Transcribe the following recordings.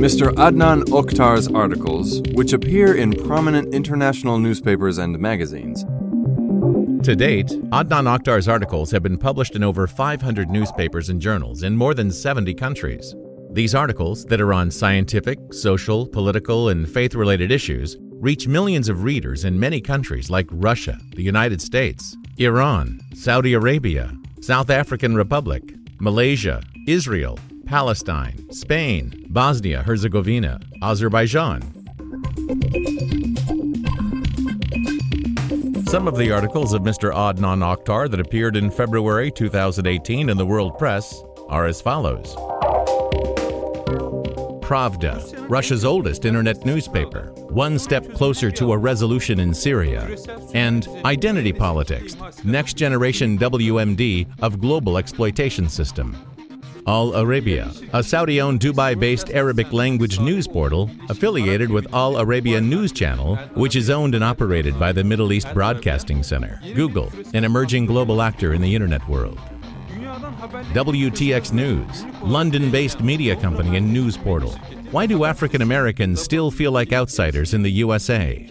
Mr. Adnan Oktar's articles, which appear in prominent international newspapers and magazines. To date, Adnan Oktar's articles have been published in over 500 newspapers and journals in more than 70 countries. These articles, that are on scientific, social, political, and faith-related issues, reach millions of readers in many countries like Russia, the United States, Iran, Saudi Arabia, South African Republic, Malaysia, Israel, Palestine, Spain, Bosnia-Herzegovina, Azerbaijan. Some of the articles of Mr. Adnan Oktar that appeared in February 2018 in the World Press are as follows. Pravda, Russia's oldest internet newspaper, one step closer to a resolution in Syria, and Identity Politics, next generation WMD of global exploitation system. Al Arabia, a Saudi-owned Dubai-based Arabic language news portal affiliated with Al Arabia News Channel, which is owned and operated by the Middle East Broadcasting Center. Google, an emerging global actor in the internet world. WTX News, London-based media company and news portal. Why do African Americans still feel like outsiders in the USA?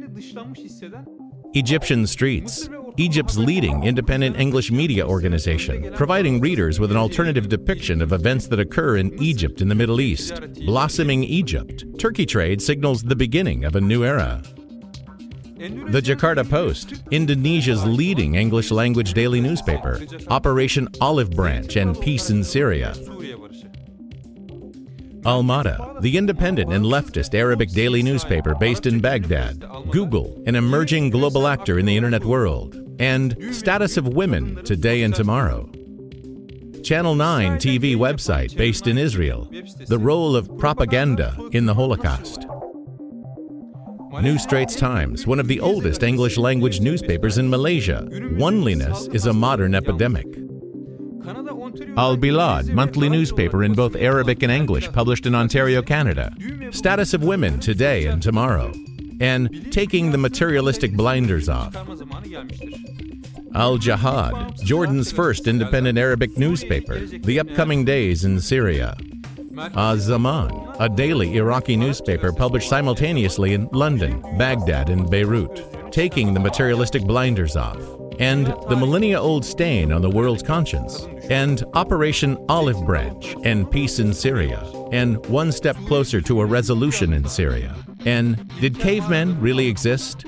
Egyptian Streets, Egypt's leading independent English media organization, providing readers with an alternative depiction of events that occur in Egypt in the Middle East. Blossoming Egypt, Turkey trade signals the beginning of a new era. The Jakarta Post, Indonesia's leading English-language daily newspaper, Operation Olive Branch and Peace in Syria. Al-Mada, the independent and leftist Arabic daily newspaper based in Baghdad. Google, an emerging global actor in the internet world. And Status of Women, Today and Tomorrow. Channel 9 TV website based in Israel. The role of propaganda in the Holocaust. New Straits Times, one of the oldest English-language newspapers in Malaysia. Oneliness is a modern epidemic. Al-Bilad, monthly newspaper in both Arabic and English, published in Ontario, Canada. Status of Women, Today and Tomorrow. And Taking the Materialistic Blinders Off. Al-Jihad, Jordan's first independent Arabic newspaper. The Upcoming Days in Syria. Az-Zaman, a daily Iraqi newspaper published simultaneously in London, Baghdad, and Beirut. Taking the Materialistic Blinders Off. And The Millennia-Old Stain on the World's Conscience. And Operation Olive Branch and Peace in Syria. And One Step Closer to a Resolution in Syria. And Did Cavemen Really Exist?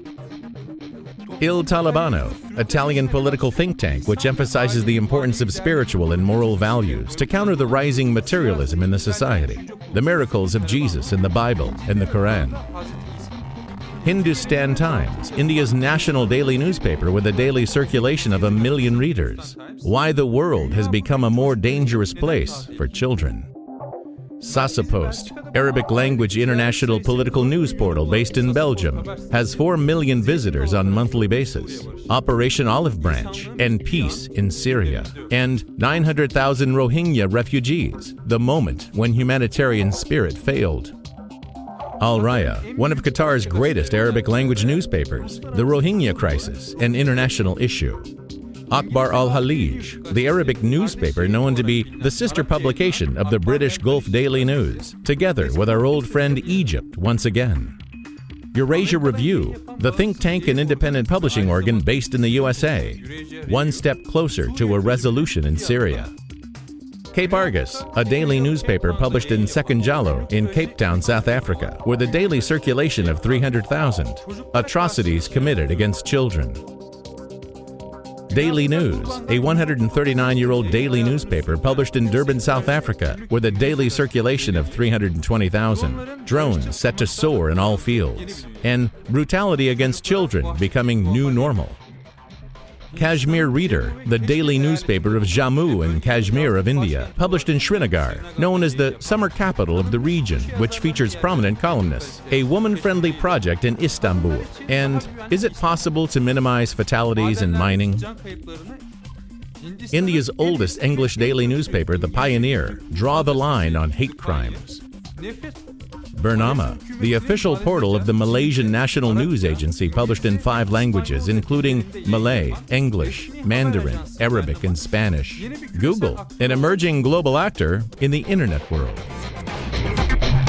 Il Talebano, Italian political think tank which emphasizes the importance of spiritual and moral values to counter the rising materialism in the society. The miracles of Jesus in the Bible and the Quran. Hindustan Times, India's national daily newspaper with a daily circulation of 1 million readers. Why the world has become a more dangerous place for children. Sasapost, Arabic language international political news portal based in Belgium, has 4 million visitors on a monthly basis. Operation Olive Branch and Peace in Syria. And 900,000 Rohingya refugees, the moment when humanitarian spirit failed. Al Raya, one of Qatar's greatest Arabic language newspapers, the Rohingya crisis, an international issue. Akhbar al-Khalij, the Arabic newspaper known to be the sister publication of the British Gulf Daily News, together with our old friend Egypt once again. Eurasia Review, the think tank and independent publishing organ based in the USA, one step closer to a resolution in Syria. Cape Argus, a daily newspaper published in Sekunjalo in Cape Town, South Africa, with a daily circulation of 300,000. Atrocities committed against children. Daily News, a 139-year-old daily newspaper published in Durban, South Africa, with a daily circulation of 320,000. Drones set to soar in all fields. And brutality against children becoming new normal. Kashmir Reader, the daily newspaper of Jammu and Kashmir of India, published in Srinagar, known as the summer capital of the region, which features prominent columnists. A woman-friendly project in Istanbul. And is it possible to minimize fatalities in mining? India's oldest English daily newspaper, The Pioneer, draw the line on hate crimes. Bernama, the official portal of the Malaysian National News Agency, published in 5 languages, including Malay, English, Mandarin, Arabic, and Spanish. Google, an emerging global actor in the internet world.